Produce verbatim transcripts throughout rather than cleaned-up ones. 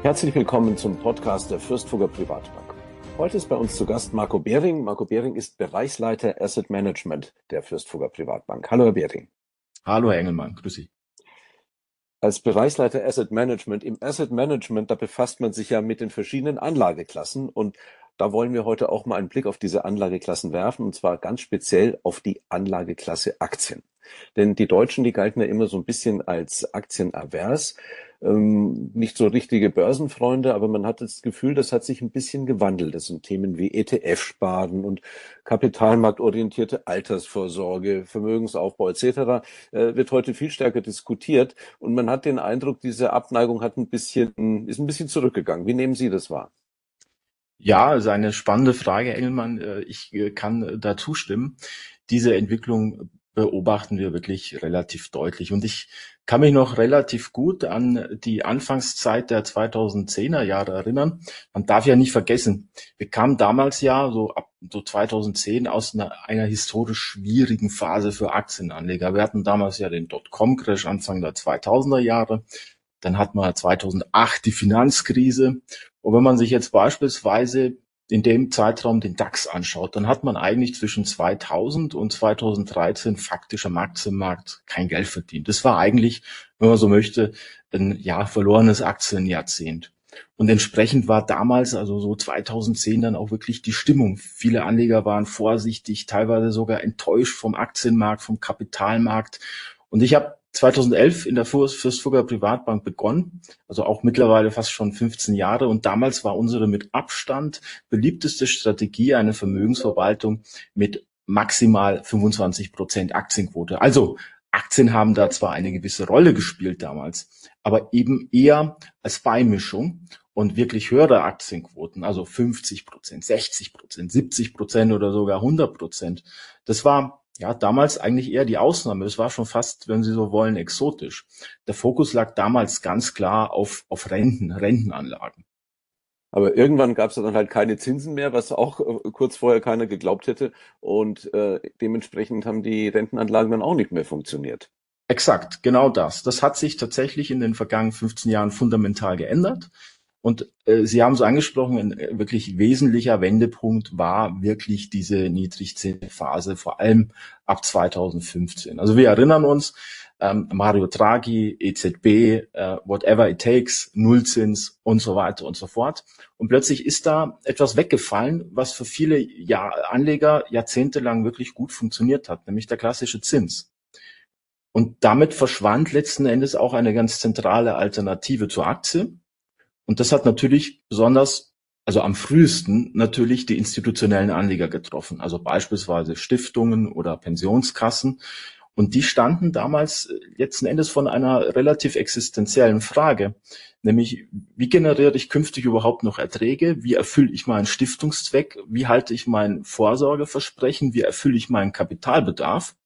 Herzlich willkommen zum Podcast der Fürstfugger Privatbank. Heute ist bei uns zu Gast Marco Behring. Marco Behring ist Bereichsleiter Asset Management der Fürstfugger Privatbank. Hallo, Herr Behring. Hallo, Herr Engelmann. Grüß Sie. Als Bereichsleiter Asset Management, im Asset Management, da befasst man sich ja mit den verschiedenen Anlageklassen, und da wollen wir heute auch mal einen Blick auf diese Anlageklassen werfen, und zwar ganz speziell auf die Anlageklasse Aktien. Denn die Deutschen, die galten ja immer so ein bisschen als aktienavers, ähm, nicht so richtige Börsenfreunde, aber man hat das Gefühl, das hat sich ein bisschen gewandelt. Das sind Themen wie E T F-Sparen und kapitalmarktorientierte Altersvorsorge, Vermögensaufbau et cetera äh, wird heute viel stärker diskutiert, und man hat den Eindruck, diese Abneigung hat ein bisschen, ist ein bisschen zurückgegangen. Wie nehmen Sie das wahr? Ja, also eine spannende Frage, Engelmann. Äh, Ich äh, kann da zustimmen. Diese Entwicklung beobachten wir wirklich relativ deutlich. Und ich kann mich noch relativ gut an die Anfangszeit der zweitausendzehner Jahre erinnern. Man darf ja nicht vergessen, wir kamen damals ja so ab so zweitausendzehn aus einer, einer historisch schwierigen Phase für Aktienanleger. Wir hatten damals ja den Dotcom-Crash Anfang der zweitausender Jahre. Dann hatten wir zweitausendacht die Finanzkrise. Und wenn man sich jetzt beispielsweise in dem Zeitraum den DAX anschaut, dann hat man eigentlich zwischen zweitausend und zweitausenddreizehn faktisch am Aktienmarkt kein Geld verdient. Das war eigentlich, wenn man so möchte, ein ja verlorenes Aktienjahrzehnt. Und entsprechend war damals, also so zweitausendzehn, dann auch wirklich die Stimmung. Viele Anleger waren vorsichtig, teilweise sogar enttäuscht vom Aktienmarkt, vom Kapitalmarkt. Und ich habe zweitausendelf in der Fürstfugger Privatbank begonnen, also auch mittlerweile fast schon fünfzehn Jahre. Und damals war unsere mit Abstand beliebteste Strategie eine Vermögensverwaltung mit maximal fünfundzwanzig Prozent Aktienquote. Also Aktien haben da zwar eine gewisse Rolle gespielt damals, aber eben eher als Beimischung. Und wirklich höhere Aktienquoten, also fünfzig Prozent, sechzig Prozent, siebzig Prozent oder sogar hundert Prozent, das war ja damals eigentlich eher die Ausnahme. Es war schon fast, wenn Sie so wollen, exotisch. Der Fokus lag damals ganz klar auf, auf Renten, Rentenanlagen. Aber irgendwann gab es dann halt keine Zinsen mehr, was auch äh, kurz vorher keiner geglaubt hätte. Und äh, dementsprechend haben die Rentenanlagen dann auch nicht mehr funktioniert. Exakt, genau das. Das hat sich tatsächlich in den vergangenen fünfzehn Jahren fundamental geändert. Und äh, Sie haben es angesprochen, ein äh, wirklich wesentlicher Wendepunkt war wirklich diese Niedrigzinsphase, vor allem ab zweitausendfünfzehn. Also wir erinnern uns, ähm, Mario Draghi, E Z B, äh, whatever it takes, Nullzins und so weiter und so fort. Und plötzlich ist da etwas weggefallen, was für viele Jahr Anleger jahrzehntelang wirklich gut funktioniert hat, nämlich der klassische Zins. Und damit verschwand letzten Endes auch eine ganz zentrale Alternative zur Aktie. Und das hat natürlich besonders, also am frühesten natürlich die institutionellen Anleger getroffen, also beispielsweise Stiftungen oder Pensionskassen. Und die standen damals letzten Endes von einer relativ existenziellen Frage, nämlich wie generiere ich künftig überhaupt noch Erträge, wie erfülle ich meinen Stiftungszweck, wie halte ich mein Vorsorgeversprechen, wie erfülle ich meinen Kapitalbedarf.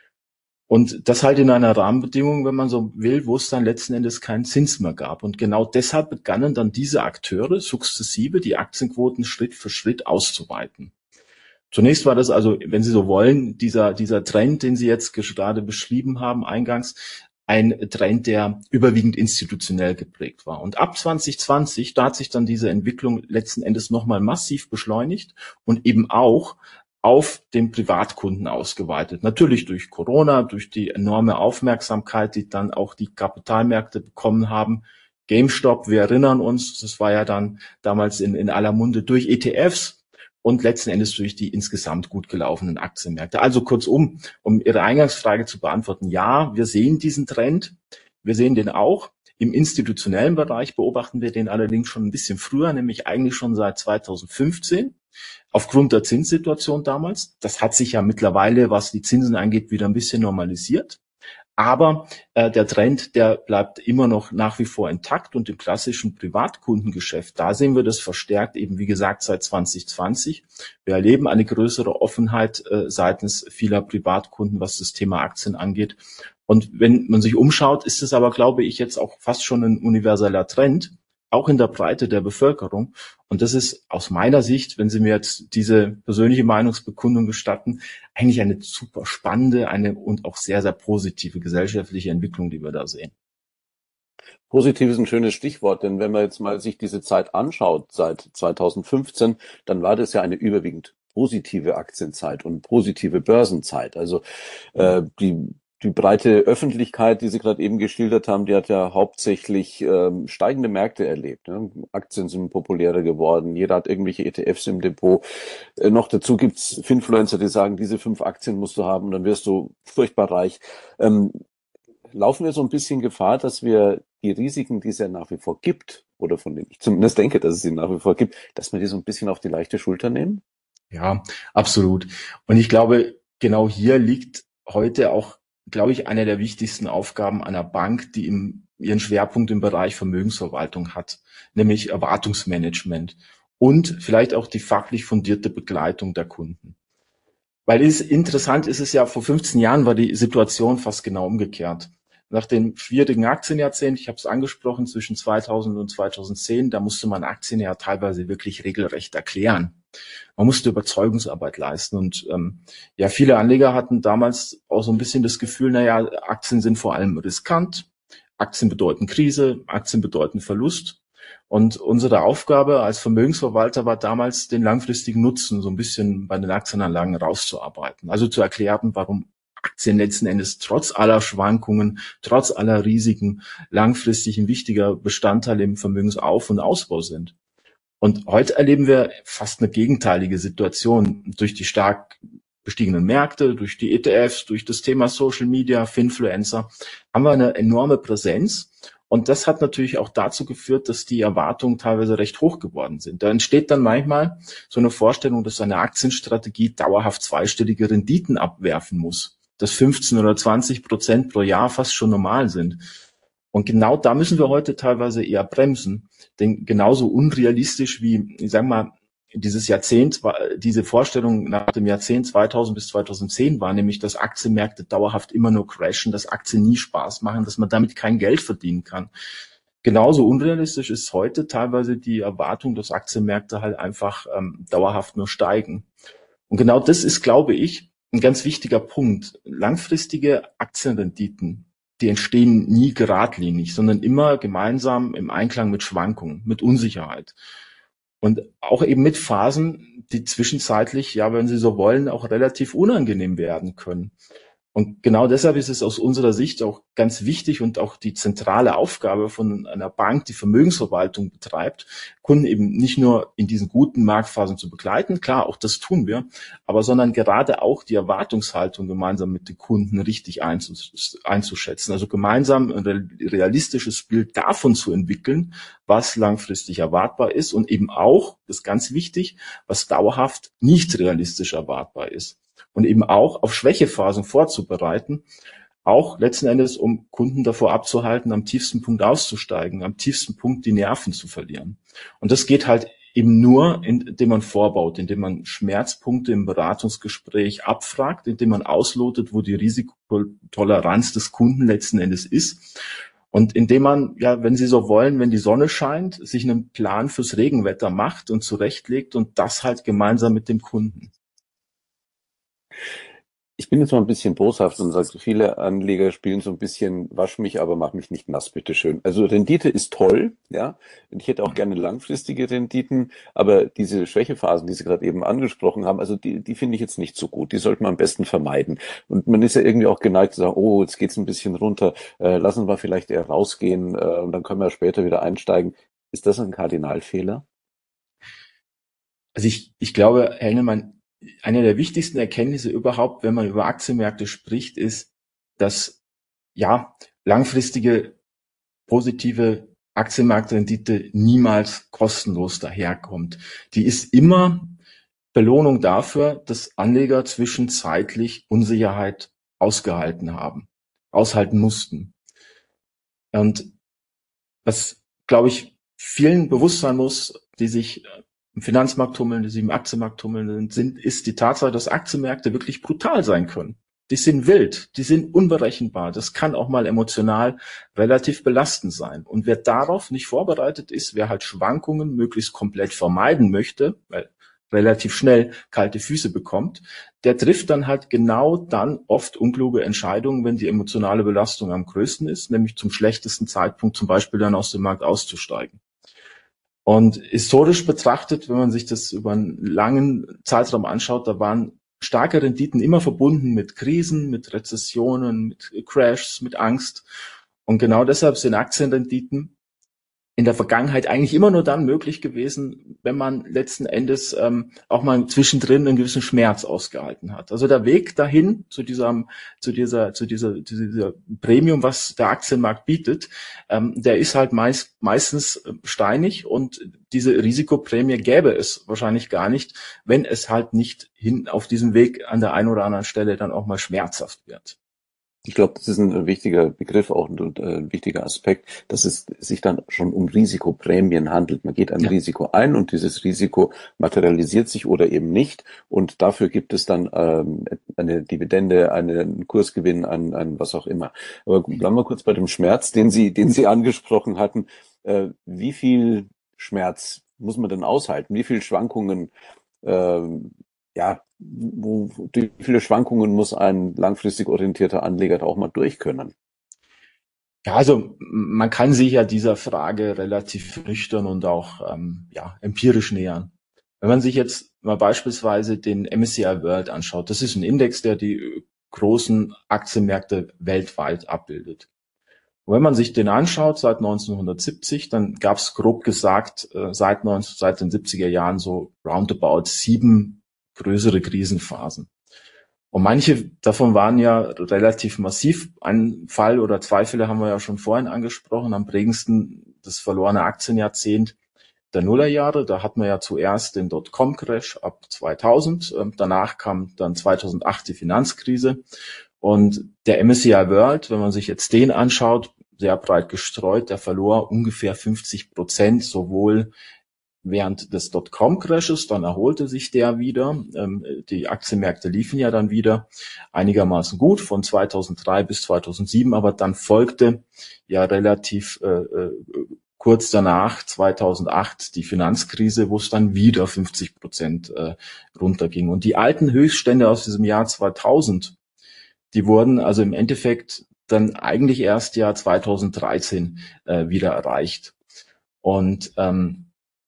Und das halt in einer Rahmenbedingung, wenn man so will, wo es dann letzten Endes keinen Zins mehr gab. Und genau deshalb begannen dann diese Akteure sukzessive die Aktienquoten Schritt für Schritt auszuweiten. Zunächst war das also, wenn Sie so wollen, dieser, dieser Trend, den Sie jetzt gerade beschrieben haben eingangs, ein Trend, der überwiegend institutionell geprägt war. Und ab zwanzig zwanzig, da hat sich dann diese Entwicklung letzten Endes nochmal massiv beschleunigt und eben auch auf den Privatkunden ausgeweitet. Natürlich durch Corona, durch die enorme Aufmerksamkeit, die dann auch die Kapitalmärkte bekommen haben. GameStop, wir erinnern uns, das war ja dann damals in, in aller Munde durch E T Fs und letzten Endes durch die insgesamt gut gelaufenen Aktienmärkte. Also kurzum, um Ihre Eingangsfrage zu beantworten, ja, wir sehen diesen Trend, wir sehen den auch. Im institutionellen Bereich beobachten wir den allerdings schon ein bisschen früher, nämlich eigentlich schon seit zweitausendfünfzehn. Aufgrund der Zinssituation damals. Das hat sich ja mittlerweile, was die Zinsen angeht, wieder ein bisschen normalisiert. Aber äh, der Trend, der bleibt immer noch nach wie vor intakt, und im klassischen Privatkundengeschäft, da sehen wir das verstärkt eben, wie gesagt, seit zwanzig zwanzig. Wir erleben eine größere Offenheit äh, seitens vieler Privatkunden, was das Thema Aktien angeht. Und wenn man sich umschaut, ist es aber, glaube ich, jetzt auch fast schon ein universeller Trend, auch in der Breite der Bevölkerung. Und das ist aus meiner Sicht, wenn Sie mir jetzt diese persönliche Meinungsbekundung gestatten, eigentlich eine super spannende eine und auch sehr, sehr positive gesellschaftliche Entwicklung, die wir da sehen. Positiv ist ein schönes Stichwort, denn wenn man jetzt mal sich diese Zeit anschaut, seit zweitausendfünfzehn, dann war das ja eine überwiegend positive Aktienzeit und positive Börsenzeit. Also äh, die die breite Öffentlichkeit, die Sie gerade eben geschildert haben, die hat ja hauptsächlich ähm, steigende Märkte erlebt. Ne? Aktien sind populärer geworden, jeder hat irgendwelche E T Fs im Depot. Äh, noch dazu gibt's Finfluencer, die sagen, diese fünf Aktien musst du haben und dann wirst du furchtbar reich. Ähm, laufen wir so ein bisschen Gefahr, dass wir die Risiken, die es ja nach wie vor gibt, oder von denen ich zumindest denke, dass es sie nach wie vor gibt, dass wir die so ein bisschen auf die leichte Schulter nehmen? Ja, absolut. Und ich glaube, genau hier liegt heute auch, glaube ich, eine der wichtigsten Aufgaben einer Bank, die im, ihren Schwerpunkt im Bereich Vermögensverwaltung hat, nämlich Erwartungsmanagement und vielleicht auch die fachlich fundierte Begleitung der Kunden. Weil es interessant ist es ja, vor fünfzehn Jahren war die Situation fast genau umgekehrt. Nach dem schwierigen Aktienjahrzehnt, ich habe es angesprochen, zwischen zweitausend und zweitausendzehn, da musste man Aktien ja teilweise wirklich regelrecht erklären. Man musste Überzeugungsarbeit leisten und ähm, ja, viele Anleger hatten damals auch so ein bisschen das Gefühl, naja, Aktien sind vor allem riskant, Aktien bedeuten Krise, Aktien bedeuten Verlust. Und unsere Aufgabe als Vermögensverwalter war damals, den langfristigen Nutzen so ein bisschen bei den Aktienanlagen rauszuarbeiten. Also zu erklären, warum Aktien letzten Endes trotz aller Schwankungen, trotz aller Risiken langfristig ein wichtiger Bestandteil im Vermögensauf- und Ausbau sind. Und heute erleben wir fast eine gegenteilige Situation durch die stark gestiegenen Märkte, durch die E T Fs, durch das Thema Social Media, Finfluencer, haben wir eine enorme Präsenz. Und das hat natürlich auch dazu geführt, dass die Erwartungen teilweise recht hoch geworden sind. Da entsteht dann manchmal so eine Vorstellung, dass eine Aktienstrategie dauerhaft zweistellige Renditen abwerfen muss, dass fünfzehn oder zwanzig Prozent pro Jahr fast schon normal sind. Und genau da müssen wir heute teilweise eher bremsen. Denn genauso unrealistisch wie, ich sag mal, dieses Jahrzehnt, diese Vorstellung nach dem Jahrzehnt zweitausend bis zweitausendzehn war, nämlich, dass Aktienmärkte dauerhaft immer nur crashen, dass Aktien nie Spaß machen, dass man damit kein Geld verdienen kann. Genauso unrealistisch ist heute teilweise die Erwartung, dass Aktienmärkte halt einfach ähm, dauerhaft nur steigen. Und genau das ist, glaube ich, ein ganz wichtiger Punkt. Langfristige Aktienrenditen, die entstehen nie geradlinig, sondern immer gemeinsam im Einklang mit Schwankungen, mit Unsicherheit. Und auch eben mit Phasen, die zwischenzeitlich, ja, wenn Sie so wollen, auch relativ unangenehm werden können. Und genau deshalb ist es aus unserer Sicht auch ganz wichtig und auch die zentrale Aufgabe von einer Bank, die Vermögensverwaltung betreibt, Kunden eben nicht nur in diesen guten Marktphasen zu begleiten, klar, auch das tun wir, aber sondern gerade auch die Erwartungshaltung gemeinsam mit den Kunden richtig einzuschätzen. Also gemeinsam ein realistisches Bild davon zu entwickeln, was langfristig erwartbar ist und eben auch, das ist ganz wichtig, was dauerhaft nicht realistisch erwartbar ist. Und eben auch auf Schwächephasen vorzubereiten, auch letzten Endes, um Kunden davor abzuhalten, am tiefsten Punkt auszusteigen, am tiefsten Punkt die Nerven zu verlieren. Und das geht halt eben nur, indem man vorbaut, indem man Schmerzpunkte im Beratungsgespräch abfragt, indem man auslotet, wo die Risikotoleranz des Kunden letzten Endes ist. Und indem man, ja, wenn Sie so wollen, wenn die Sonne scheint, sich einen Plan fürs Regenwetter macht und zurechtlegt und das halt gemeinsam mit dem Kunden. Ich bin jetzt mal ein bisschen boshaft und sage, viele Anleger spielen so ein bisschen, wasch mich, aber mach mich nicht nass, bitteschön. Also Rendite ist toll, ja. Und ich hätte auch gerne langfristige Renditen, aber diese Schwächephasen, die Sie gerade eben angesprochen haben, also die, die finde ich jetzt nicht so gut. Die sollte man am besten vermeiden. Und man ist ja irgendwie auch geneigt zu sagen, oh, jetzt geht's ein bisschen runter, äh, lassen wir vielleicht eher rausgehen, äh, und dann können wir später wieder einsteigen. Ist das ein Kardinalfehler? Also ich, ich glaube, Herr Hennemann, eine der wichtigsten Erkenntnisse überhaupt, wenn man über Aktienmärkte spricht, ist, dass ja langfristige positive Aktienmarktrendite niemals kostenlos daherkommt. Die ist immer Belohnung dafür, dass Anleger zwischenzeitlich Unsicherheit ausgehalten haben, aushalten mussten. Und was, glaube ich, vielen bewusst sein muss, die sich im Finanzmarkt tummeln, die sich im Aktienmarkt tummeln, sind, ist die Tatsache, dass Aktienmärkte wirklich brutal sein können. Die sind wild, die sind unberechenbar. Das kann auch mal emotional relativ belastend sein. Und wer darauf nicht vorbereitet ist, wer halt Schwankungen möglichst komplett vermeiden möchte, weil relativ schnell kalte Füße bekommt, der trifft dann halt genau dann oft unkluge Entscheidungen, wenn die emotionale Belastung am größten ist, nämlich zum schlechtesten Zeitpunkt zum Beispiel dann aus dem Markt auszusteigen. Und historisch betrachtet, wenn man sich das über einen langen Zeitraum anschaut, da waren starke Renditen immer verbunden mit Krisen, mit Rezessionen, mit Crashs, mit Angst. Und genau deshalb sind Aktienrenditen in der Vergangenheit eigentlich immer nur dann möglich gewesen, wenn man letzten Endes ähm, auch mal zwischendrin einen gewissen Schmerz ausgehalten hat. Also der Weg dahin zu diesem, zu dieser, zu dieser, zu dieser Premium, was der Aktienmarkt bietet, ähm, der ist halt meist, meistens steinig, und diese Risikoprämie gäbe es wahrscheinlich gar nicht, wenn es halt nicht hin auf diesem Weg an der einen oder anderen Stelle dann auch mal schmerzhaft wird. Ich glaube, das ist ein wichtiger Begriff auch und ein wichtiger Aspekt, dass es sich dann schon um Risikoprämien handelt. Man geht ein ja. Risiko ein und dieses Risiko materialisiert sich oder eben nicht, und dafür gibt es dann ähm, eine Dividende, einen Kursgewinn, ein, ein was auch immer. Aber bleiben wir kurz bei dem Schmerz, den Sie, den Sie angesprochen hatten. Äh, wie viel Schmerz muss man denn aushalten? Wie viel Schwankungen ähm, ja, wo, wie viele Schwankungen muss ein langfristig orientierter Anleger da auch mal durch können? Ja, also man kann sich ja dieser Frage relativ nüchtern und auch ähm, ja, empirisch nähern. Wenn man sich jetzt mal beispielsweise den M S C I World anschaut, das ist ein Index, der die großen Aktienmärkte weltweit abbildet. Und wenn man sich den anschaut seit neunzehnhundertsiebzig, dann gab es grob gesagt äh, seit, neunzehn, seit den siebziger Jahren so roundabout sieben größere Krisenphasen. Und manche davon waren ja relativ massiv. Ein Fall oder zwei Fälle haben wir ja schon vorhin angesprochen. Am prägendsten das verlorene Aktienjahrzehnt der Nullerjahre. Da hatten wir ja zuerst den Dotcom-Crash ab zweitausend. Danach kam dann zweitausendacht die Finanzkrise. Und der M S C I World, wenn man sich jetzt den anschaut, sehr breit gestreut, der verlor ungefähr fünfzig Prozent, sowohl während des Dotcom-Crashes, dann erholte sich der wieder. Ähm, die Aktienmärkte liefen ja dann wieder einigermaßen gut von zweitausenddrei bis zweitausendsieben, aber dann folgte ja relativ äh, kurz danach, zweitausendacht, die Finanzkrise, wo es dann wieder fünfzig Prozent äh, runterging. Und die alten Höchststände aus diesem Jahr zweitausend, die wurden also im Endeffekt dann eigentlich erst Jahr zweitausenddreizehn äh, wieder erreicht. Und ähm,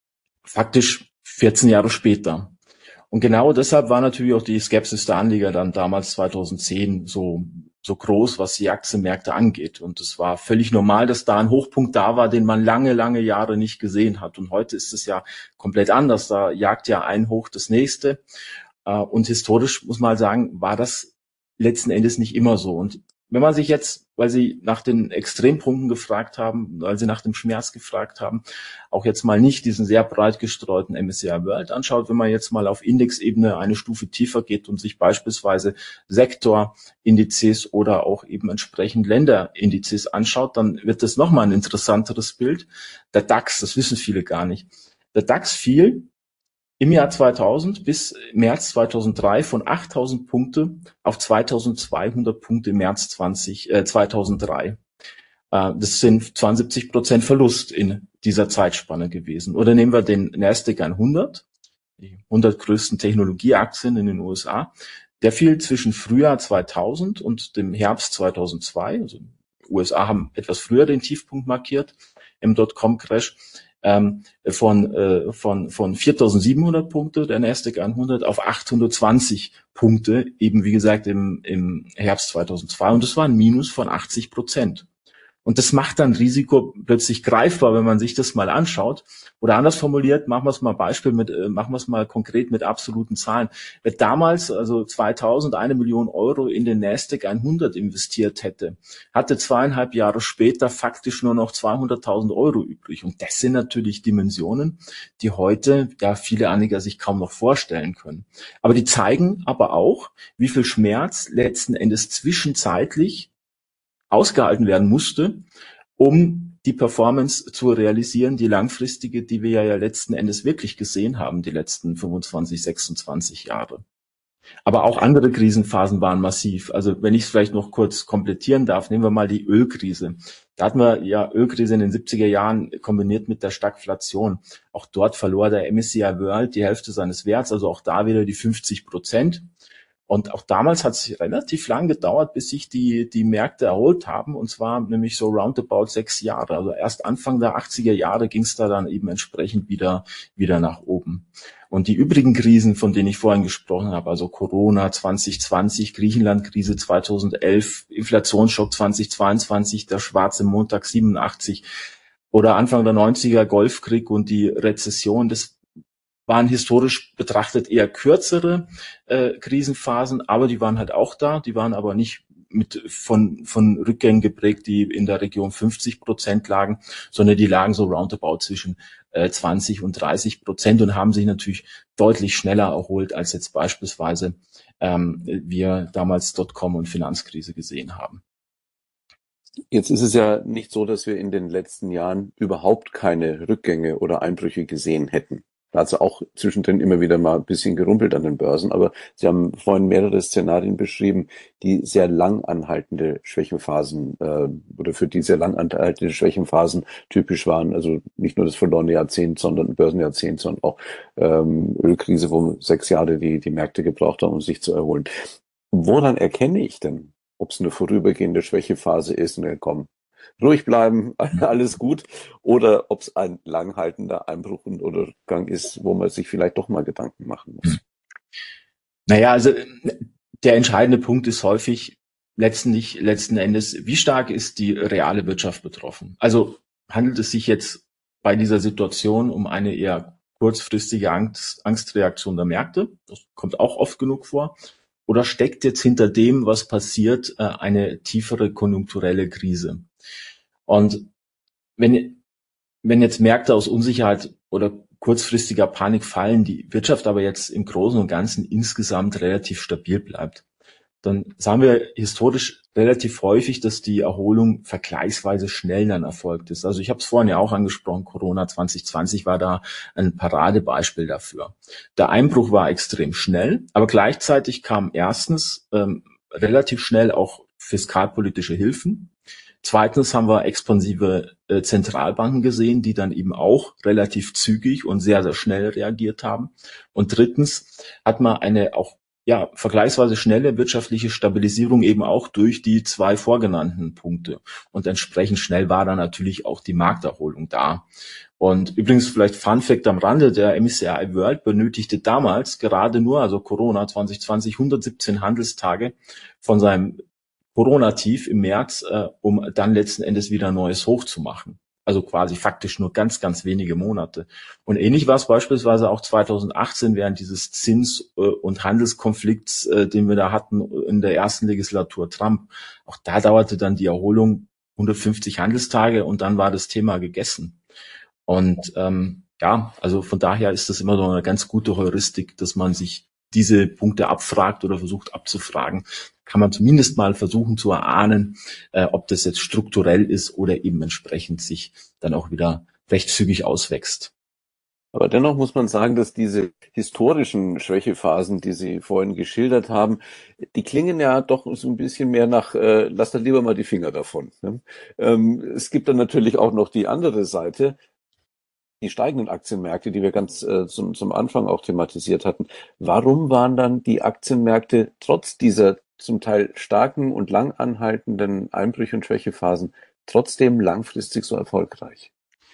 faktisch vierzehn Jahre später. Und genau deshalb war natürlich auch die Skepsis der Anleger dann damals zweitausendzehn so, so groß, was die Aktienmärkte angeht. Und es war völlig normal, dass da ein Hochpunkt da war, den man lange, lange Jahre nicht gesehen hat. Und heute ist es ja komplett anders. Da jagt ja ein Hoch das nächste. Und historisch, muss man halt sagen, war das letzten Endes nicht immer so. Und wenn man sich jetzt, weil Sie nach den Extrempunkten gefragt haben, weil Sie nach dem Schmerz gefragt haben, auch jetzt mal nicht diesen sehr breit gestreuten M S C I World anschaut, wenn man jetzt mal auf Indexebene eine Stufe tiefer geht und sich beispielsweise Sektorindizes oder auch eben entsprechend Länderindizes anschaut, dann wird das nochmal ein interessanteres Bild. Der DAX, das wissen viele gar nicht. Der DAX fiel im Jahr zweitausend bis März zweitausenddrei von achttausend Punkte auf zweitausendzweihundert Punkte im März zwanzig, äh, zweitausenddrei. Äh, das sind zweiundsiebzig Prozent Verlust in dieser Zeitspanne gewesen. Oder nehmen wir den Nasdaq hundert, die hundert größten Technologieaktien in den U S A. Der fiel zwischen Frühjahr zweitausend und dem Herbst zweitausendzwei. Also U S A haben etwas früher den Tiefpunkt markiert im Dotcom-Crash. Ähm, von, äh, von, von viertausendsiebenhundert Punkte, der Nasdaq hundert, auf achthundertzwanzig Punkte, eben wie gesagt im, im Herbst zweitausendzwei. Und das war ein Minus von achtzig Prozent. Und das macht dann Risiko plötzlich greifbar, wenn man sich das mal anschaut. Oder anders formuliert, machen wir es mal Beispiel mit, äh, machen wir es mal konkret mit absoluten Zahlen. Wer damals, also zweitausend, eine Million Euro in den Nasdaq hundert investiert hätte, hatte zweieinhalb Jahre später faktisch nur noch zweihunderttausend Euro übrig. Und das sind natürlich Dimensionen, die heute ja viele Anleger sich kaum noch vorstellen können. Aber die zeigen aber auch, wie viel Schmerz letzten Endes zwischenzeitlich ausgehalten werden musste, um die Performance zu realisieren, die langfristige, die wir ja letzten Endes wirklich gesehen haben, die letzten fünfundzwanzig, sechsundzwanzig Jahre. Aber auch andere Krisenphasen waren massiv. Also wenn ich es vielleicht noch kurz komplettieren darf, nehmen wir mal die Ölkrise. Da hatten wir ja Ölkrise in den siebziger Jahren kombiniert mit der Stagflation. Auch dort verlor der M S C I World die Hälfte seines Werts, also auch da wieder die fünfzig Prozent. Und auch damals hat es relativ lang gedauert, bis sich die, die Märkte erholt haben, und zwar nämlich so roundabout sechs Jahre. Also erst Anfang der achtziger Jahre ging es da dann eben entsprechend wieder, wieder nach oben. Und die übrigen Krisen, von denen ich vorhin gesprochen habe, also Corona zwanzig zwanzig, Griechenland-Krise zweitausendelf, Inflationsschock zweitausendzweiundzwanzig, der schwarze Montag siebenundachtzig oder Anfang der neunziger Golfkrieg und die Rezession, das waren historisch betrachtet eher kürzere äh, Krisenphasen, aber die waren halt auch da, die waren aber nicht mit von von Rückgängen geprägt, die in der Region fünfzig Prozent lagen, sondern die lagen so roundabout zwischen äh, zwanzig und dreißig Prozent und haben sich natürlich deutlich schneller erholt, als jetzt beispielsweise ähm, wir damals Dotcom und Finanzkrise gesehen haben. Jetzt ist es ja nicht so, dass wir in den letzten Jahren überhaupt keine Rückgänge oder Einbrüche gesehen hätten. Da hat es auch zwischendrin immer wieder mal ein bisschen gerumpelt an den Börsen, aber Sie haben vorhin mehrere Szenarien beschrieben, die sehr lang anhaltende Schwächenphasen äh, oder für die sehr lang anhaltende Schwächenphasen typisch waren. Also nicht nur das verlorene Jahrzehnt, sondern Börsenjahrzehnt, sondern auch ähm, Ölkrise, wo sechs Jahre die, die Märkte gebraucht haben, um sich zu erholen. Woran erkenne ich denn, ob es eine vorübergehende Schwächephase ist und dann kommen? Ruhig bleiben, alles gut, oder ob es ein langhaltender Einbruch oder Gang ist, wo man sich vielleicht doch mal Gedanken machen muss. Naja, also der entscheidende Punkt ist häufig letztendlich, letzten Endes, wie stark ist die reale Wirtschaft betroffen? Also handelt es sich jetzt bei dieser Situation um eine eher kurzfristige Angst, Angstreaktion der Märkte? Das kommt auch oft genug vor. Oder steckt jetzt hinter dem, was passiert, eine tiefere konjunkturelle Krise? Und wenn, wenn jetzt Märkte aus Unsicherheit oder kurzfristiger Panik fallen, die Wirtschaft aber jetzt im Großen und Ganzen insgesamt relativ stabil bleibt, dann sagen wir historisch relativ häufig, dass die Erholung vergleichsweise schnell dann erfolgt ist. Also ich habe es vorhin ja auch angesprochen, Corona zwanzig zwanzig war da ein Paradebeispiel dafür. Der Einbruch war extrem schnell, aber gleichzeitig kamen erstens ähm, relativ schnell auch fiskalpolitische Hilfen. Zweitens haben wir expansive äh, Zentralbanken gesehen, die dann eben auch relativ zügig und sehr, sehr schnell reagiert haben. Und drittens hat man eine auch ja vergleichsweise schnelle wirtschaftliche Stabilisierung eben auch durch die zwei vorgenannten Punkte. Und entsprechend schnell war dann natürlich auch die Markterholung da. Und übrigens vielleicht Fun Fact am Rande, der M S C I World benötigte damals gerade nur, also Corona zwanzig zwanzig, hundertsiebzehn Handelstage von seinem Corona-Tief im März, äh, um dann letzten Endes wieder ein neues Hoch zu machen. Also quasi faktisch nur ganz, ganz wenige Monate. Und ähnlich war es beispielsweise auch zweitausendachtzehn während dieses Zins- äh, und Handelskonflikts, äh, den wir da hatten in der ersten Legislatur Trump. Auch da dauerte dann die Erholung hundertfünfzig Handelstage und dann war das Thema gegessen. Und ähm, ja, also von daher ist das immer so eine ganz gute Heuristik, dass man sich diese Punkte abfragt oder versucht abzufragen, kann man zumindest mal versuchen zu erahnen, äh, ob das jetzt strukturell ist oder eben entsprechend sich dann auch wieder recht zügig auswächst. Aber dennoch muss man sagen, dass diese historischen Schwächephasen, die Sie vorhin geschildert haben, die klingen ja doch so ein bisschen mehr nach, äh, lass da lieber mal die Finger davon. Ne? Ähm, es gibt dann natürlich auch noch die andere Seite, die steigenden Aktienmärkte, die wir ganz äh, zum, zum Anfang auch thematisiert hatten. Warum waren dann die Aktienmärkte trotz dieser zum Teil starken und lang anhaltenden Einbrüche und Schwächephasen trotzdem langfristig so erfolgreich?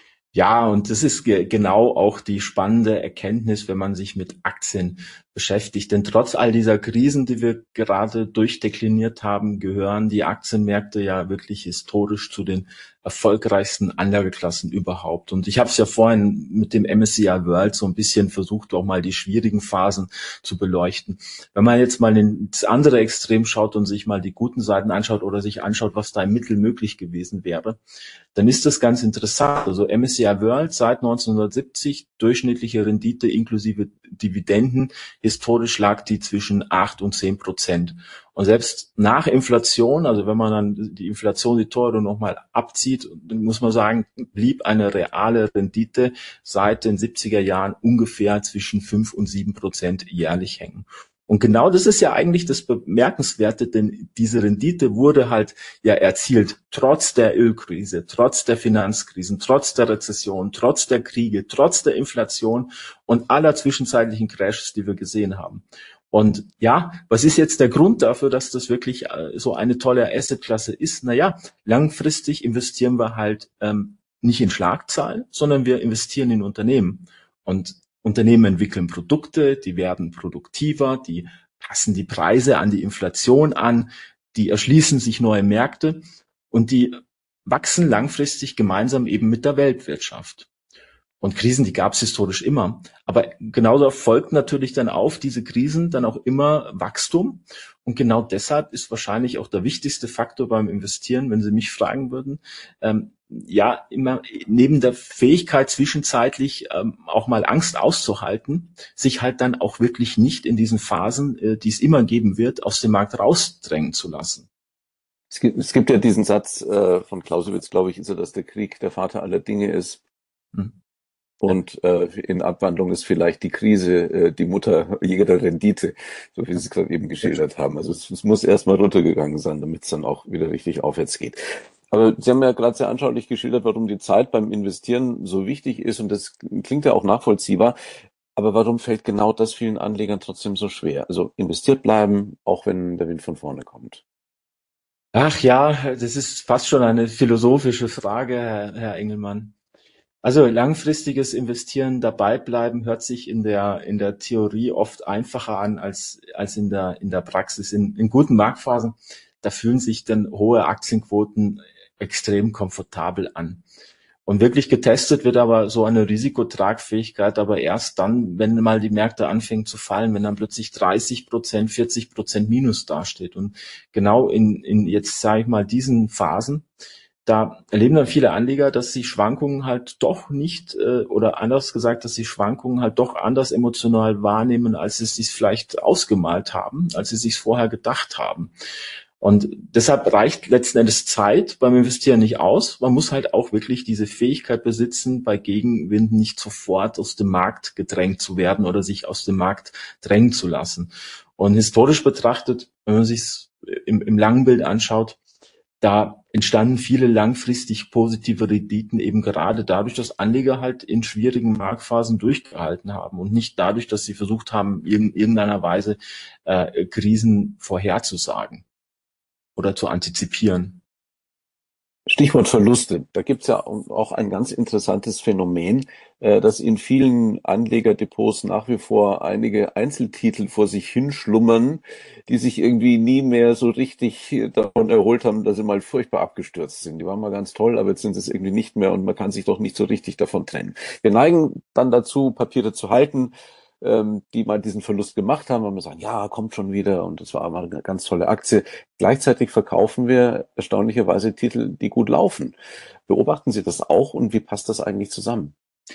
Ja, und das ist ge- genau auch die spannende Erkenntnis, wenn man sich mit Aktien beschäftigt. Denn trotz all dieser Krisen, die wir gerade durchdekliniert haben, gehören die Aktienmärkte ja wirklich historisch zu den erfolgreichsten Anlageklassen überhaupt. Und ich habe es ja vorhin mit dem M S C I World so ein bisschen versucht, auch mal die schwierigen Phasen zu beleuchten. Wenn man jetzt mal ins andere Extrem schaut und sich mal die guten Seiten anschaut oder sich anschaut, was da im Mittel möglich gewesen wäre, dann ist das ganz interessant. Also M S C I World seit neunzehnhundertsiebzig, durchschnittliche Rendite inklusive Dividenden, historisch lag die zwischen acht und zehn Prozent. Und selbst nach Inflation, also wenn man dann die Inflation, die Teuerung nochmal abzieht, dann muss man sagen, blieb eine reale Rendite seit den siebziger Jahren ungefähr zwischen fünf und sieben Prozent jährlich hängen. Und genau das ist ja eigentlich das Bemerkenswerte, denn diese Rendite wurde halt ja erzielt, trotz der Ölkrise, trotz der Finanzkrisen, trotz der Rezession, trotz der Kriege, trotz der Inflation und aller zwischenzeitlichen Crashes, die wir gesehen haben. Und ja, was ist jetzt der Grund dafür, dass das wirklich so eine tolle Assetklasse ist? Naja, langfristig investieren wir halt ähm, nicht in Schlagzahlen, sondern wir investieren in Unternehmen. Und Unternehmen entwickeln Produkte, die werden produktiver, die passen die Preise an die Inflation an, die erschließen sich neue Märkte und die wachsen langfristig gemeinsam eben mit der Weltwirtschaft. Und Krisen, die gab es historisch immer. Aber genauso folgt natürlich dann auf diese Krisen dann auch immer Wachstum. Und genau deshalb ist wahrscheinlich auch der wichtigste Faktor beim Investieren, wenn Sie mich fragen würden, ähm, ja, immer neben der Fähigkeit zwischenzeitlich ähm, auch mal Angst auszuhalten, sich halt dann auch wirklich nicht in diesen Phasen, äh, die es immer geben wird, aus dem Markt rausdrängen zu lassen. Es gibt, es gibt ja diesen Satz äh, von Clausewitz, glaube ich, ist er, dass der Krieg der Vater aller Dinge ist. Hm. Und äh, in Abwandlung ist vielleicht die Krise äh, die Mutter jeder Rendite, so wie Sie es gerade eben geschildert haben. Also es, es muss erstmal runtergegangen sein, damit es dann auch wieder richtig aufwärts geht. Aber Sie haben ja gerade sehr anschaulich geschildert, warum die Zeit beim Investieren so wichtig ist, und das klingt ja auch nachvollziehbar. Aber warum fällt genau das vielen Anlegern trotzdem so schwer? Also investiert bleiben, auch wenn der Wind von vorne kommt. Ach ja, das ist fast schon eine philosophische Frage, Herr, Herr Engelmann. Also langfristiges Investieren, dabei bleiben, hört sich in der in der Theorie oft einfacher an als als in der in der Praxis. In, in guten Marktphasen, da fühlen sich dann hohe Aktienquoten extrem komfortabel an. Und wirklich getestet wird aber so eine Risikotragfähigkeit aber erst dann, wenn mal die Märkte anfangen zu fallen, wenn dann plötzlich dreißig Prozent, vierzig Prozent Minus dasteht. Und genau in in jetzt sage ich mal diesen Phasen, da erleben dann viele Anleger, dass sie Schwankungen halt doch nicht, äh, oder anders gesagt, dass sie Schwankungen halt doch anders emotional wahrnehmen, als sie es sich vielleicht ausgemalt haben, als sie es sich vorher gedacht haben. Und deshalb reicht letzten Endes Zeit beim Investieren nicht aus. Man muss halt auch wirklich diese Fähigkeit besitzen, bei Gegenwind nicht sofort aus dem Markt gedrängt zu werden oder sich aus dem Markt drängen zu lassen. Und historisch betrachtet, wenn man sich im, im langen Bild anschaut, da entstanden viele langfristig positive Renditen eben gerade dadurch, dass Anleger halt in schwierigen Marktphasen durchgehalten haben und nicht dadurch, dass sie versucht haben, in irgendeiner Weise äh, Krisen vorherzusagen oder zu antizipieren. Stichwort Verluste. Da gibt's ja auch ein ganz interessantes Phänomen, äh, dass in vielen Anlegerdepots nach wie vor einige Einzeltitel vor sich hinschlummern, die sich irgendwie nie mehr so richtig davon erholt haben, dass sie mal furchtbar abgestürzt sind. Die waren mal ganz toll, aber jetzt sind es irgendwie nicht mehr und man kann sich doch nicht so richtig davon trennen. Wir neigen dann dazu, Papiere zu halten, ähm, die mal diesen Verlust gemacht haben, und wir sagen, ja, kommt schon wieder und das war aber eine ganz tolle Aktie. Gleichzeitig verkaufen wir erstaunlicherweise Titel, die gut laufen. Beobachten Sie das auch und wie passt das eigentlich zusammen?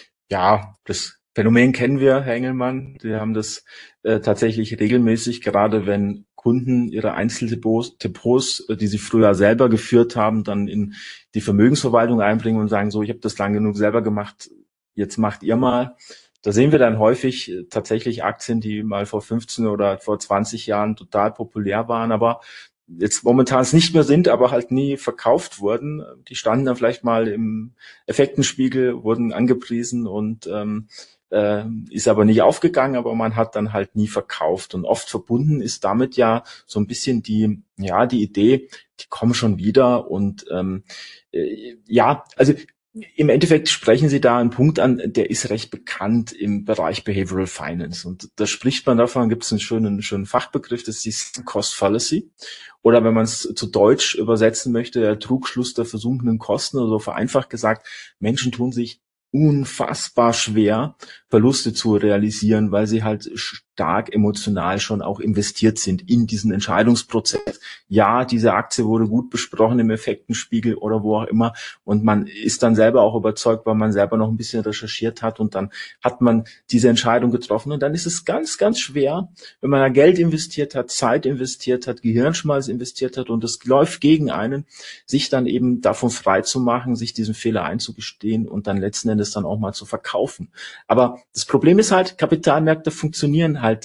Ja, das Phänomen kennen wir, Herr Engelmann. Wir haben das äh, tatsächlich regelmäßig, gerade wenn Kunden ihre Einzeldepots, Depots, die sie früher selber geführt haben, dann in die Vermögensverwaltung einbringen und sagen, so, ich habe das lang genug selber gemacht, jetzt macht ihr mal. Da sehen wir dann häufig tatsächlich Aktien, die mal vor fünfzehn oder vor zwanzig Jahren total populär waren, aber jetzt momentan es nicht mehr sind, aber halt nie verkauft wurden. Die standen dann vielleicht mal im Effektenspiegel, wurden angepriesen und ähm, äh, ist aber nicht aufgegangen, aber man hat dann halt nie verkauft. Und oft verbunden ist damit ja so ein bisschen die, ja, die Idee, die kommen schon wieder und ähm, äh, ja, also im Endeffekt sprechen Sie da einen Punkt an, der ist recht bekannt im Bereich Behavioral Finance. Und da spricht man davon, gibt es einen schönen, schönen Fachbegriff, das ist die Cost Fallacy. Oder wenn man es zu Deutsch übersetzen möchte, der Trugschluss der versunkenen Kosten, oder so vereinfacht gesagt, Menschen tun sich unfassbar schwer, Verluste zu realisieren, weil sie halt stark emotional schon auch investiert sind in diesen Entscheidungsprozess. Ja, diese Aktie wurde gut besprochen im Effektenspiegel oder wo auch immer und man ist dann selber auch überzeugt, weil man selber noch ein bisschen recherchiert hat und dann hat man diese Entscheidung getroffen und dann ist es ganz, ganz schwer, wenn man da Geld investiert hat, Zeit investiert hat, Gehirnschmalz investiert hat und es läuft gegen einen, sich dann eben davon frei zu machen, sich diesen Fehler einzugestehen und dann letzten Endes dann auch mal zu verkaufen. Aber das Problem ist halt, Kapitalmärkte funktionieren halt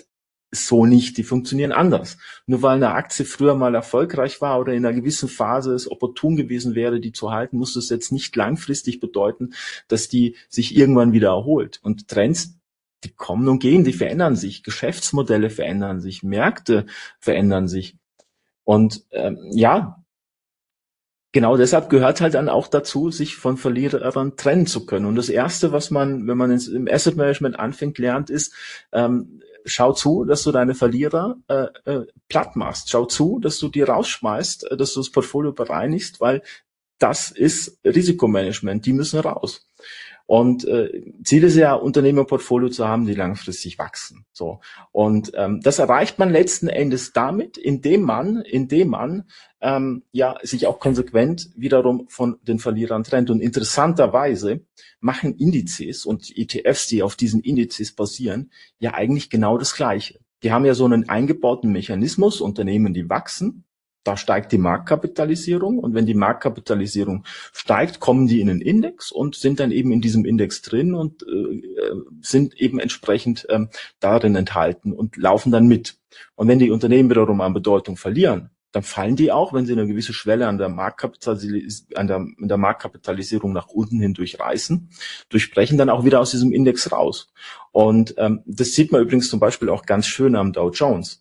so nicht, die funktionieren anders. Nur weil eine Aktie früher mal erfolgreich war oder in einer gewissen Phase es opportun gewesen wäre, die zu halten, muss das jetzt nicht langfristig bedeuten, dass die sich irgendwann wieder erholt. Und Trends, die kommen und gehen, die verändern sich, Geschäftsmodelle verändern sich, Märkte verändern sich. Und ähm, ja, genau deshalb gehört halt dann auch dazu, sich von Verlierern trennen zu können. Und das Erste, was man, wenn man ins, im Asset Management anfängt, lernt, ist, ähm, schau zu, dass du deine Verlierer äh, äh, platt machst. Schau zu, dass du die rausschmeißt, äh, dass du das Portfolio bereinigst, weil das ist Risikomanagement. Die müssen raus. Und äh, Ziel ist ja, Unternehmerportfolio zu haben, die langfristig wachsen. So. Und ähm, das erreicht man letzten Endes damit, indem man, indem man ähm, ja sich auch konsequent wiederum von den Verlierern trennt. Und interessanterweise machen Indizes und E T Fs, die auf diesen Indizes basieren, ja eigentlich genau das Gleiche. Die haben ja so einen eingebauten Mechanismus, Unternehmen, die wachsen. Da steigt die Marktkapitalisierung, und wenn die Marktkapitalisierung steigt, kommen die in einen Index und sind dann eben in diesem Index drin und äh, sind eben entsprechend ähm, darin enthalten und laufen dann mit. Und wenn die Unternehmen wiederum an Bedeutung verlieren, dann fallen die auch, wenn sie eine gewisse Schwelle an der, Marktkapitalis an der, an der Marktkapitalisierung nach unten hin durchreißen, durchbrechen dann auch wieder aus diesem Index raus. Und ähm, das sieht man übrigens zum Beispiel auch ganz schön am Dow Jones.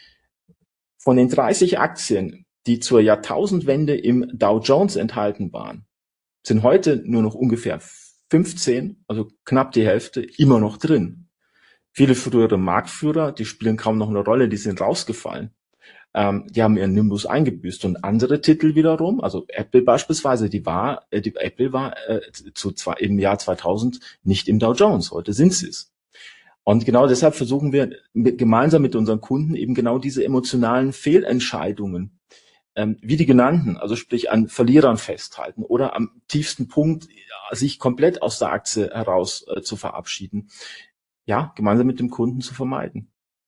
Von den dreißig Aktien, die zur Jahrtausendwende im Dow Jones enthalten waren, sind heute nur noch ungefähr fünfzehn, also knapp die Hälfte, immer noch drin. Viele frühere Marktführer, die spielen kaum noch eine Rolle, die sind rausgefallen. Ähm, die haben ihren Nimbus eingebüßt. Und andere Titel wiederum, also Apple beispielsweise, die war, äh, die Apple war äh, zu zwei, im Jahr zweitausend nicht im Dow Jones. Heute sind sie es. Und genau deshalb versuchen wir mit, gemeinsam mit unseren Kunden eben genau diese emotionalen Fehlentscheidungen, ähm, wie die genannten, also sprich an Verlierern festhalten oder am tiefsten Punkt ja, sich komplett aus der Aktie heraus äh, zu verabschieden, ja, gemeinsam mit dem Kunden zu vermeiden.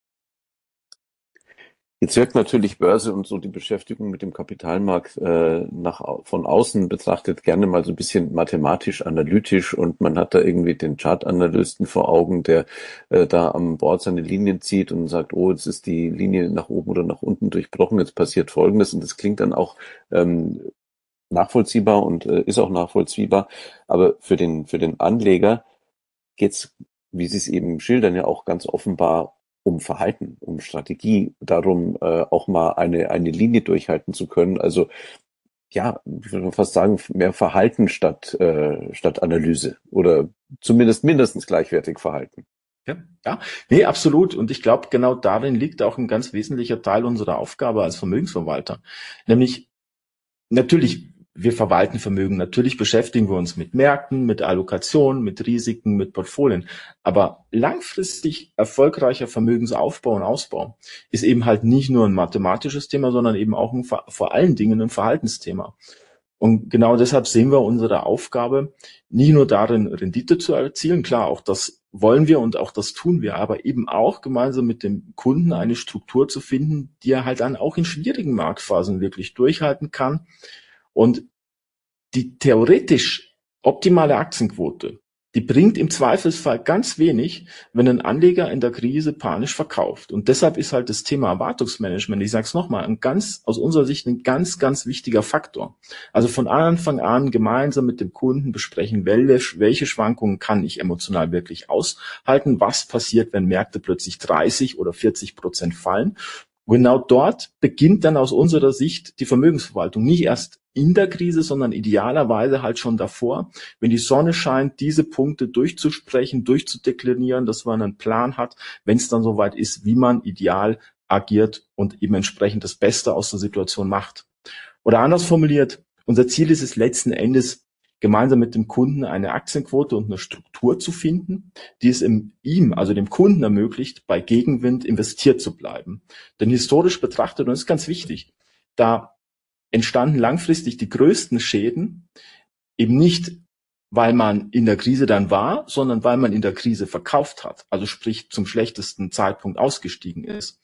Jetzt wirkt natürlich Börse und so die Beschäftigung mit dem Kapitalmarkt äh, nach von außen betrachtet gerne mal so ein bisschen mathematisch, analytisch, und man hat da irgendwie den Chartanalysten vor Augen, der äh, da am Board seine Linien zieht und sagt, oh, jetzt ist die Linie nach oben oder nach unten durchbrochen, jetzt passiert Folgendes, und das klingt dann auch ähm, nachvollziehbar und äh, ist auch nachvollziehbar, aber für den für den Anleger geht's, wie Sie es eben schildern, ja auch ganz offenbar um Verhalten, um Strategie, darum äh, auch mal eine eine Linie durchhalten zu können. Also ja, ich würde fast sagen, mehr Verhalten statt äh, statt Analyse oder zumindest mindestens gleichwertig Verhalten. Ja, ja, nee, absolut. Und ich glaube, genau darin liegt auch ein ganz wesentlicher Teil unserer Aufgabe als Vermögensverwalter. Nämlich, natürlich, wir verwalten Vermögen. Natürlich beschäftigen wir uns mit Märkten, mit Allokation, mit Risiken, mit Portfolien. Aber langfristig erfolgreicher Vermögensaufbau und Ausbau ist eben halt nicht nur ein mathematisches Thema, sondern eben auch ein, vor allen Dingen ein Verhaltensthema. Und genau deshalb sehen wir unsere Aufgabe nicht nur darin, Rendite zu erzielen. Klar, auch das wollen wir und auch das tun wir, aber eben auch gemeinsam mit dem Kunden eine Struktur zu finden, die er halt dann auch in schwierigen Marktphasen wirklich durchhalten kann. Und die theoretisch optimale Aktienquote, die bringt im Zweifelsfall ganz wenig, wenn ein Anleger in der Krise panisch verkauft. Und deshalb ist halt das Thema Erwartungsmanagement, ich sage es nochmal, ein ganz, aus unserer Sicht ein ganz, ganz wichtiger Faktor. Also von Anfang an gemeinsam mit dem Kunden besprechen, welche, welche Schwankungen kann ich emotional wirklich aushalten, was passiert, wenn Märkte plötzlich dreißig oder vierzig Prozent fallen. Und genau dort beginnt dann aus unserer Sicht die Vermögensverwaltung. Nicht erst in der Krise, sondern idealerweise halt schon davor, wenn die Sonne scheint, diese Punkte durchzusprechen, durchzudeklinieren, dass man einen Plan hat, wenn es dann soweit ist, wie man ideal agiert und eben entsprechend das Beste aus der Situation macht. Oder anders formuliert, unser Ziel ist es letzten Endes, gemeinsam mit dem Kunden eine Aktienquote und eine Struktur zu finden, die es im, ihm, also dem Kunden ermöglicht, bei Gegenwind investiert zu bleiben. Denn historisch betrachtet, und das ist ganz wichtig, da entstanden langfristig die größten Schäden eben nicht, weil man in der Krise dann war, sondern weil man in der Krise verkauft hat, also sprich zum schlechtesten Zeitpunkt ausgestiegen ist.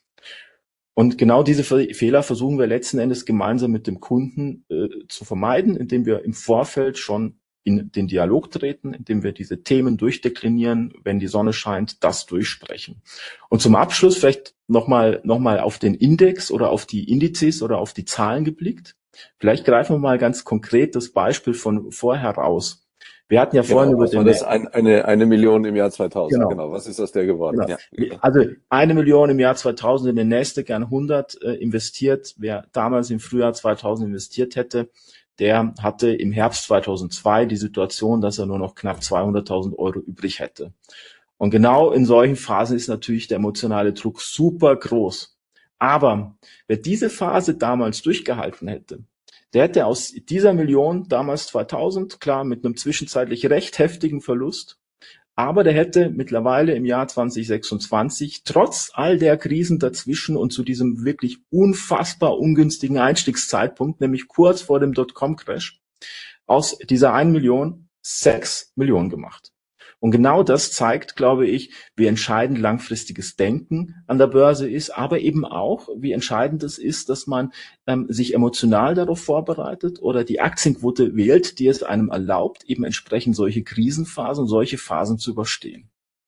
Und genau diese Fehler versuchen wir letzten Endes gemeinsam mit dem Kunden äh, zu vermeiden, indem wir im Vorfeld schon in den Dialog treten, indem wir diese Themen durchdeklinieren, wenn die Sonne scheint, das durchsprechen. Und zum Abschluss vielleicht nochmal noch mal auf den Index oder auf die Indizes oder auf die Zahlen geblickt. Vielleicht greifen wir mal ganz konkret das Beispiel von vorher raus. Wir hatten ja vorhin genau, über den... Das ein, eine, eine Million im Jahr zweitausend, genau. genau. Was ist aus der geworden? Genau. Ja. Also eine Million im Jahr zweitausend in den Nasdaq hundert äh, investiert. Wer damals im Frühjahr zweitausend investiert hätte, der hatte im Herbst zweitausendzwei die Situation, dass er nur noch knapp zweihunderttausend Euro übrig hätte. Und genau in solchen Phasen ist natürlich der emotionale Druck super groß. Aber wer diese Phase damals durchgehalten hätte, der hätte aus dieser Million damals zweitausend, klar, mit einem zwischenzeitlich recht heftigen Verlust, aber der hätte mittlerweile im Jahr zweitausendsechsundzwanzig trotz all der Krisen dazwischen und zu diesem wirklich unfassbar ungünstigen Einstiegszeitpunkt, nämlich kurz vor dem Dotcom-Crash, aus dieser einen Million sechs Millionen gemacht. Und genau das zeigt, glaube ich, wie entscheidend langfristiges Denken an der Börse ist, aber eben auch, wie entscheidend es ist, dass man ähm, sich emotional darauf vorbereitet oder die Aktienquote wählt, die es einem erlaubt, eben entsprechend solche Krisenphasen, solche Phasen zu überstehen.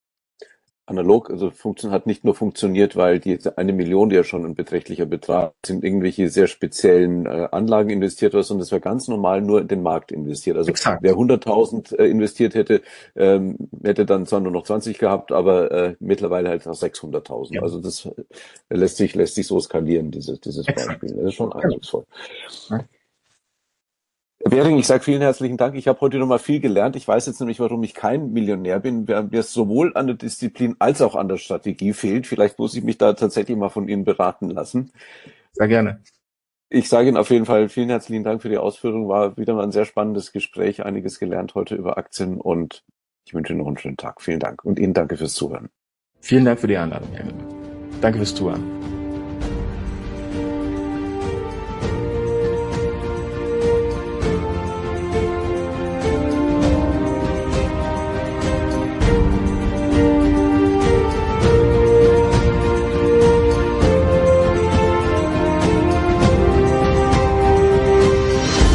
Analog, also Funktion hat nicht nur funktioniert, weil die eine Million, die ja schon ein beträchtlicher Betrag sind, irgendwelche sehr speziellen äh, Anlagen investiert war, sondern es war ganz normal nur in den Markt investiert. Also Exakt. Wer hunderttausend äh, investiert hätte, ähm, hätte dann zwar nur noch zwanzig gehabt, aber äh, mittlerweile halt noch sechshunderttausend. Ja. Also das äh, lässt sich lässt sich so skalieren, dieses dieses Exakt. Beispiel. Das ist schon eindrucksvoll. Ja. Herr Behring, ich sage vielen herzlichen Dank. Ich habe heute noch mal viel gelernt. Ich weiß jetzt nämlich, warum ich kein Millionär bin, mir es sowohl an der Disziplin als auch an der Strategie fehlt. Vielleicht muss ich mich da tatsächlich mal von Ihnen beraten lassen. Sehr gerne. Ich sage Ihnen auf jeden Fall vielen herzlichen Dank für die Ausführung. War wieder mal ein sehr spannendes Gespräch, einiges gelernt heute über Aktien und ich wünsche Ihnen noch einen schönen Tag. Vielen Dank und Ihnen danke fürs Zuhören. Vielen Dank für die Einladung, Herr Müller. Danke fürs Zuhören.